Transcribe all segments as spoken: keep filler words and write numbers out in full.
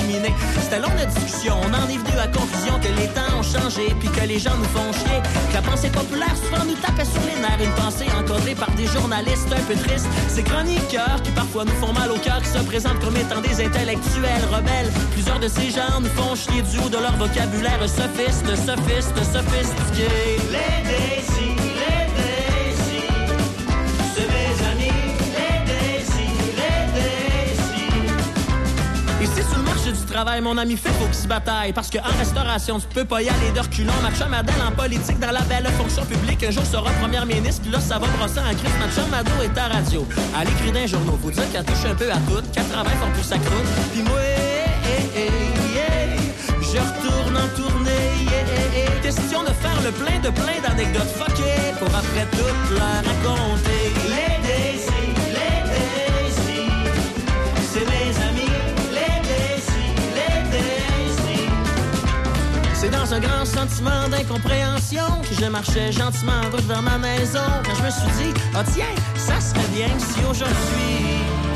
discriminés. C'était long notre discussion, on en est venu à conclusion que les temps ont changé puis que les gens nous font chier. Que la pensée populaire souvent nous tapait sur les nerfs. Une pensée encodée par des journalistes un peu tristes. Ces chroniqueurs qui parfois nous font mal au cœur, qui se présentent comme étant des intellectuels rebelles. Plusieurs de ces gens nous font chier du haut de leur vocabulaire sophiste, sophiste, sophistiqué. Les Daisy, les Daisy, c'est mes amis. Les Daisy, les Daisy. Ici sur le marché du travail, mon ami fait faut qu'il se bataille. Parce qu'en restauration, tu peux pas y aller de reculons. Ma chum Adèle en politique dans la belle fonction publique. Un jour sera première ministre, puis là ça va brosser en crise. Ma chum Ado est à radio. Elle écrit dans les journaux, faut dire qu'elle touche un peu à tout, qu'elle travaille fort pour sa croûte. Puis moi, eh, eh, eh, je retourne en tournée, yeah, yeah, yeah. Question de faire le plein de plein d'anecdotes fuckées pour après tout leur raconter. Les Daisy, les Daisy, c'est mes amis. Les Daisy, les Daisy. C'est dans un grand sentiment d'incompréhension que je marchais gentiment en route vers ma maison. Quand je me suis dit, ah oh, tiens, ça serait bien si aujourd'hui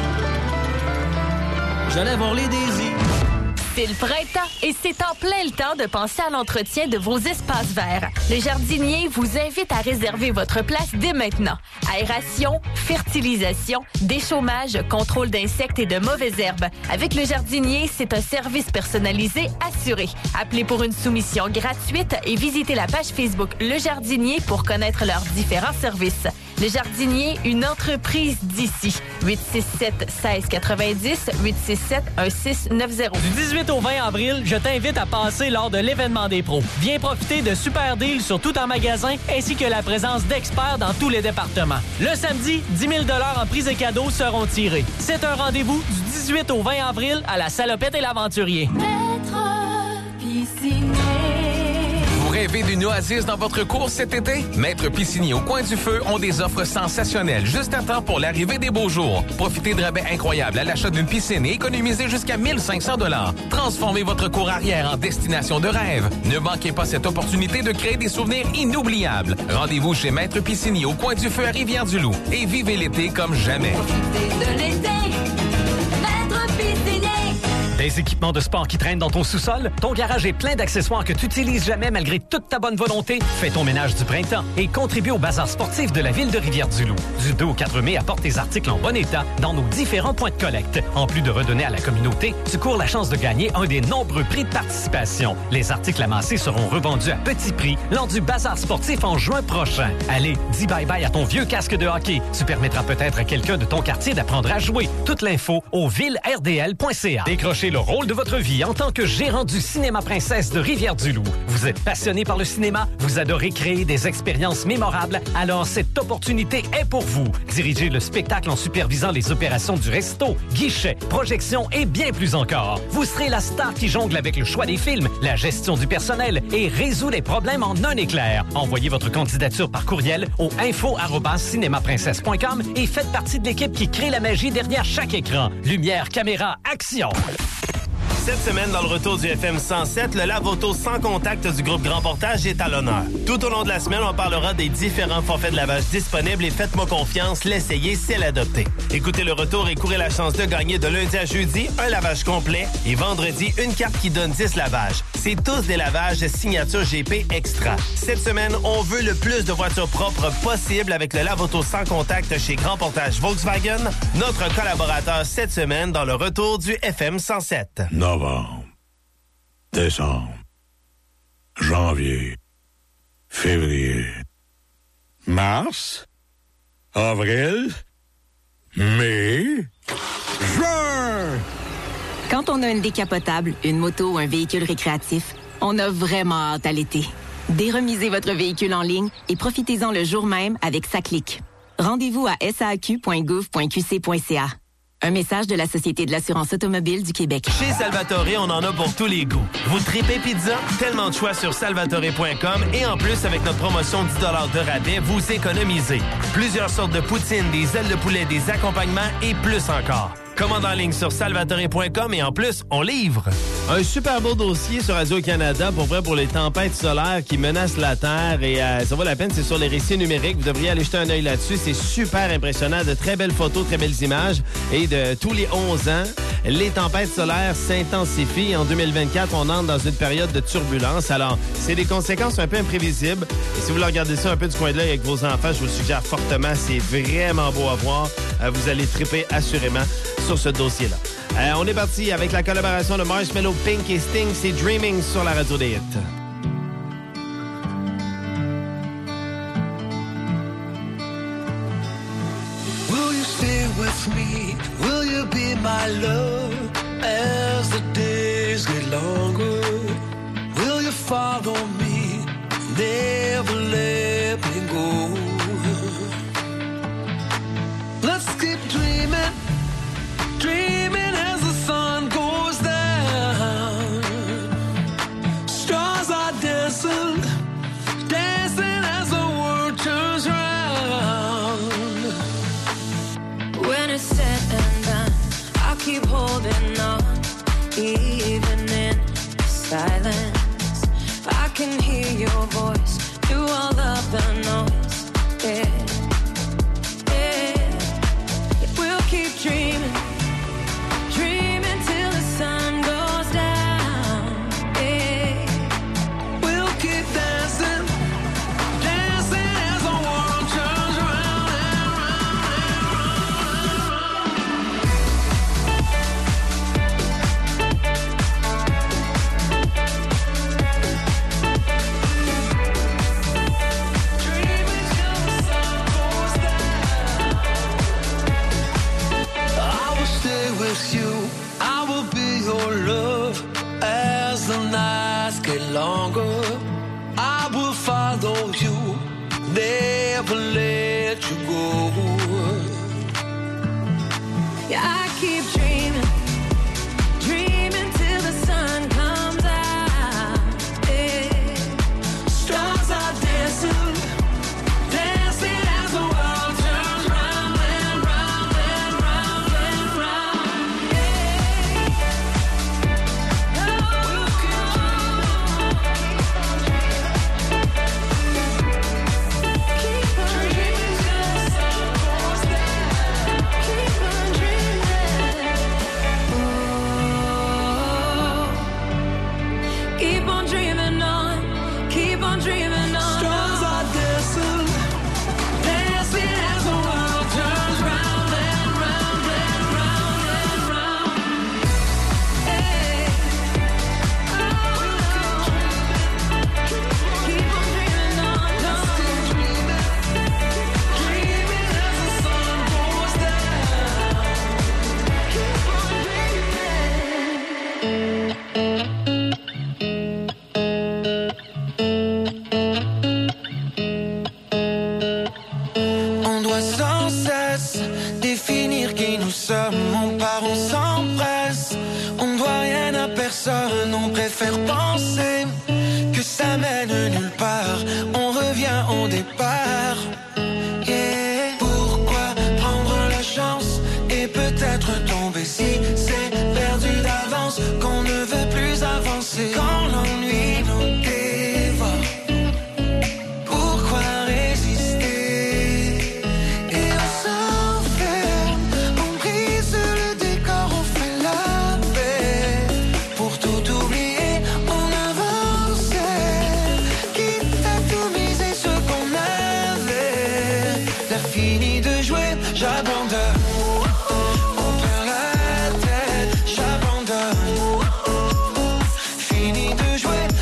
j'allais voir les Daisy. C'est le printemps et c'est en plein le temps de penser à l'entretien de vos espaces verts. Le jardinier vous invite à réserver votre place dès maintenant. Aération, fertilisation, déchômage, contrôle d'insectes et de mauvaises herbes. Avec le jardinier, c'est un service personnalisé assuré. Appelez pour une soumission gratuite et visitez la page Facebook Le Jardinier pour connaître leurs différents services. Le Jardinier, une entreprise d'ici. huit six sept, un six neuf zéro, huit six sept, un six neuf zéro. Du dix-huit au vingt avril, je t'invite à passer lors de l'événement des pros. Viens profiter de super deals sur tout en magasin ainsi que la présence d'experts dans tous les départements. Le samedi, dix mille dollars en prix et cadeaux seront tirés. C'est un rendez-vous du dix-huit au vingt avril à la Salopette et l'Aventurier. Maître Piscinier. Vous rêvez d'une oasis dans votre course cet été? Maître Piscinier au Coin du Feu ont des offres sensationnelles juste à temps pour l'arrivée des beaux jours. Profitez de rabais incroyables à l'achat d'une piscine et économisez jusqu'à mille cinq cents dollars. Transformez votre cour arrière en destination de rêve. Ne manquez pas cette opportunité de créer des souvenirs inoubliables. Rendez-vous chez Maître Piscinier au Coin du Feu à Rivière-du-Loup et vivez l'été comme jamais. Profitez de l'été. Maître Piscinier. Des équipements de sport qui traînent dans ton sous-sol? Ton garage est plein d'accessoires que tu n'utilises jamais malgré toute ta bonne volonté? Fais ton ménage du printemps et contribue au bazar sportif de la ville de Rivière-du-Loup. Du deux au quatre mai, apporte tes articles en bon état dans nos différents points de collecte. En plus de redonner à la communauté, tu cours la chance de gagner un des nombreux prix de participation. Les articles amassés seront revendus à petit prix lors du bazar sportif en juin prochain. Allez, dis bye-bye à ton vieux casque de hockey. Tu permettras peut-être à quelqu'un de ton quartier d'apprendre à jouer. Toute l'info au ville r d l point c a. Décrochez le rôle de votre vie en tant que gérant du Cinéma Princesse de Rivière-du-Loup. Vous êtes passionné par le cinéma? Vous adorez créer des expériences mémorables? Alors cette opportunité est pour vous. Dirigez le spectacle en supervisant les opérations du resto, guichet, projection et bien plus encore. Vous serez la star qui jongle avec le choix des films, la gestion du personnel et résout les problèmes en un éclair. Envoyez votre candidature par courriel au info arobase cinéma princesse point com et faites partie de l'équipe qui crée la magie derrière chaque écran. Lumière, caméra, action! Cette semaine, dans le retour du F M cent sept, le lave-auto sans contact du groupe Grand Portage est à l'honneur. Tout au long de la semaine, on parlera des différents forfaits de lavage disponibles et faites-moi confiance, l'essayer, c'est l'adopter. Écoutez le retour et courez la chance de gagner de lundi à jeudi un lavage complet et vendredi une carte qui donne dix lavages. C'est tous des lavages signature G P Extra. Cette semaine, on veut le plus de voitures propres possible avec le lave-auto sans contact chez Grand Portage Volkswagen, notre collaborateur cette semaine dans le retour du F M cent sept. Novembre, décembre, janvier, février, mars, avril, mai, juin. Quand on a une décapotable, une moto ou un véhicule récréatif, on a vraiment hâte à l'été. Déremisez votre véhicule en ligne et profitez-en le jour même avec SACLIC. Rendez-vous à s a a q point gouv point q c point c a. Un message de la Société de l'assurance automobile du Québec. Chez Salvatore, on en a pour tous les goûts. Vous tripez pizza? Tellement de choix sur salvatore point com et en plus, avec notre promotion dix dollars de rabais, vous économisez. Plusieurs sortes de poutines, des ailes de poulet, des accompagnements et plus encore. Commande en ligne sur salvatore point com et en plus, on livre. Un super beau dossier sur Radio-Canada pour vrai pour les tempêtes solaires qui menacent la Terre et euh, ça vaut la peine, c'est sur les récits numériques. Vous devriez aller jeter un œil là-dessus. C'est super impressionnant, de très belles photos, très belles images. Et de tous les onze ans, les tempêtes solaires s'intensifient. En deux mille vingt-quatre, on entre dans une période de turbulence. Alors, c'est des conséquences un peu imprévisibles. Et si vous voulez regarder ça un peu du coin de l'œil avec vos enfants, je vous suggère fortement. C'est vraiment beau à voir. Euh, vous allez triper assurément sur ce dossier-là. Euh, on est parti avec la collaboration de Marshmello, Pink et Sting. C'est Dreaming sur la radio des hits. Will you stay with me? Will you be my love as the days get longer? Will you follow me? Never let me go. Let's keep dreaming, dreaming as the sun goes down. Stars are dancing, dancing as the world turns round. When it's said and done, I'll keep holding on, even in silence. I can hear your voice through all of the noise. Yeah, yeah. We'll keep dreaming, dreaming till the sun goes down. Yeah, we'll keep dancing, dancing as the world turns round and round Dreaming till the sun goes down. I will stay with you, I will be your love as the nights get longer. I will follow you, never let you go. yeah. I keep dreaming, dreaming till the sun comes out. Yeah. Stars are dancing, dancing as the world turns round and round and round and round. We'll keep dreaming till the sun goes down. Keep on dreaming. Oh, keep on dreaming on, keep on dreaming on. Stars are dancing, dancing as the world turns round and round and round and round. Hey. Oh, keep on dreaming on. Let's keep dreaming, dreaming as the sun goes down. Keep on On doit sans cesse définir qui nous sommes. On part, on s'empresse. On ne doit rien à personne. On préfère penser que ça mène nulle part. On revient au départ. Yeah. Pourquoi prendre la chance et peut-être tomber si c'est perdu d'avance qu'on ne veut plus avancer quand l'ennui nous dévore? Pourquoi résister? Et on s'enferme, on brise le décor, on fait la paix. Pour tout oublier, on avance, quitte à tout miser ce qu'on avait. La fini de jouer, j'abandonne. On perd la tête, j'abandonne. Fini de jouer,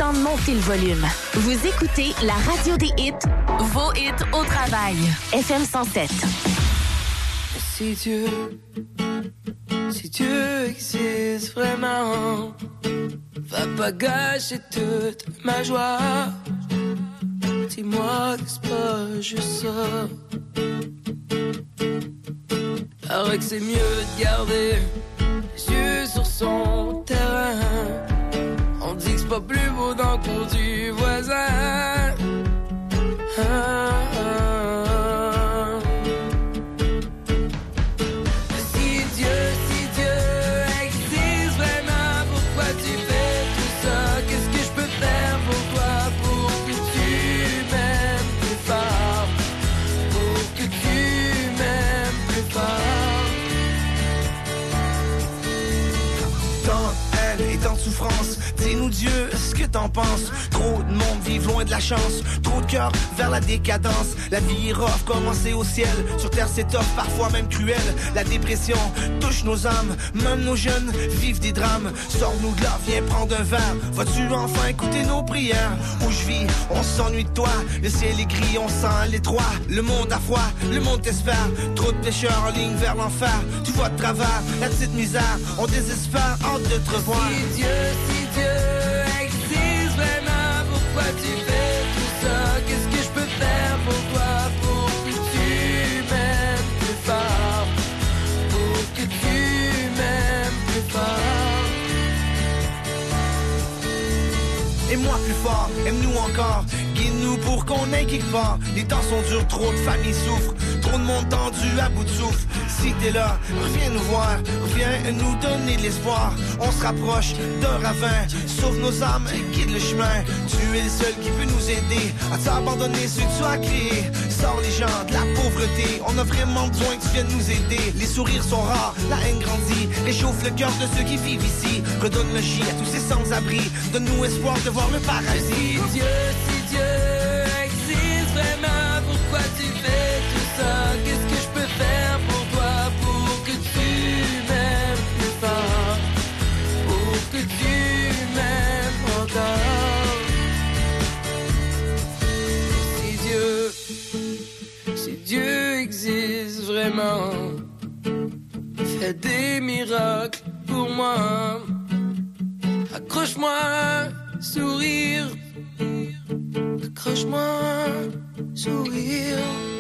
temps de monter le volume. Vous écoutez la radio des hits, vos hits au travail. F M cent sept. Si Dieu, si Dieu existe vraiment, va pas gâcher toute ma joie. Dis-moi que c'est pas juste ça. Paraît que c'est mieux de garder les yeux sur son terrain. On dit que c'est pas plus beau dans le cours du voisin. Ah, ah. Si Dieu, si Dieu existe vraiment, pourquoi tu fais tout ça? Qu'est-ce que je peux faire pour toi, pour que tu m'aimes plus fort, pour que tu m'aimes plus fort? Tant de haine et tant de souffrance, dis-nous Dieu, ce que t'en penses? Trop de monde vivent loin de la chance, trop de cœur vers la décadence. La vie est rough, commencé au ciel. Sur terre c'est tough, parfois même cruel. La dépression touche nos âmes, même nos jeunes vivent des drames. Sors-nous de là, viens prendre un verre. Vas-tu enfin écouter nos prières? Où je vis, on s'ennuie de toi. Le ciel est gris, on sent l'étroit. Le monde a froid, le monde t'espère. Trop de pécheurs en ligne vers l'enfer. Tu vois de travers, la petite misère. On désespère, hâte de te revoir. Si Dieu, si Dieu existe vraiment, pourquoi tu fais tout ça? Qu'est-ce que je peux faire pour toi, pour que tu m'aimes plus fort, pour que tu m'aimes plus fort? Aime-moi plus fort, aime-nous encore, guide-nous pour qu'on aille quelque part. Les temps sont durs, trop de familles souffrent, trop de monde tendu à bout de souffle. Si t'es là, reviens nous voir, reviens nous donner de l'espoir. On se rapproche d'un ravin, sauve nos âmes, guide le chemin. Tu es le seul qui peut nous aider à t'abandonner ceux que tu as créés. Sors les gens de la pauvreté, on a vraiment besoin que tu viennes nous aider. Les sourires sont rares, la haine grandit, réchauffe le cœur de ceux qui vivent ici. Redonne le gîte à tous ces sans-abri, donne-nous espoir de voir le paradis. Si Dieu, si Dieu existe vraiment, pourquoi tu fais tout ça? Qu'est-ce que je peux faire pour toi, pour que tu m'aimes plus fort, pour que tu m'aimes encore? Si Dieu, si Dieu existe vraiment, fais des miracles pour moi. Accroche-moi, sourire, accroche-moi, sourire.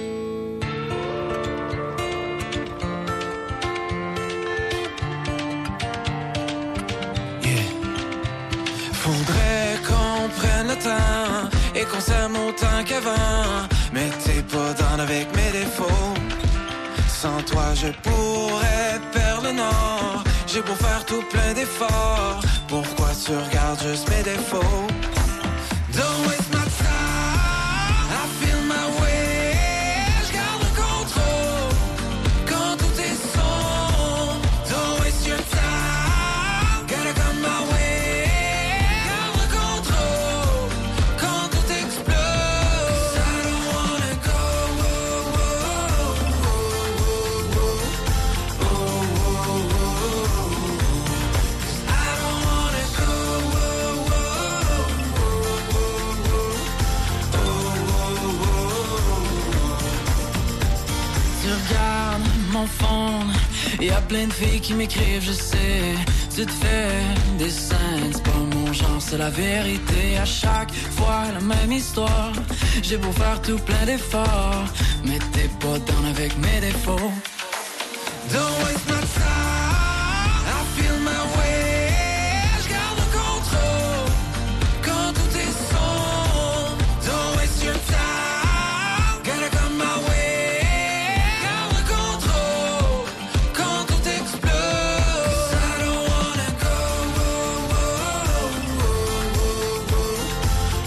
Yeah. Faudrait qu'on prenne le temps et qu'on s'aime autant qu'avant. Mais t'es pas dans avec mes défauts. Sans toi je pourrais perdre le nord. J'ai beau faire tout plein d'efforts, pourquoi tu regardes juste mes défauts? Don't waste my time, I feel my way. J'garde le contrôle quand tout est sombre. Don't waste your time, gotta come my way. Garde le contrôle quand tout explose. 'Cause I don't wanna go, oh, oh, oh, oh, oh, oh, oh, oh. I don't wanna go, oh, oh, oh, oh, oh, oh. Tu regardes mon phone, y a plein de filles qui m'écrivent, je sais. Tu te fais des scènes, c'est pas mon genre, c'est la vérité. À chaque fois la même histoire. J'ai beau faire tout plein d'efforts, mais t'es pas down avec mes défauts. Don't waste my time.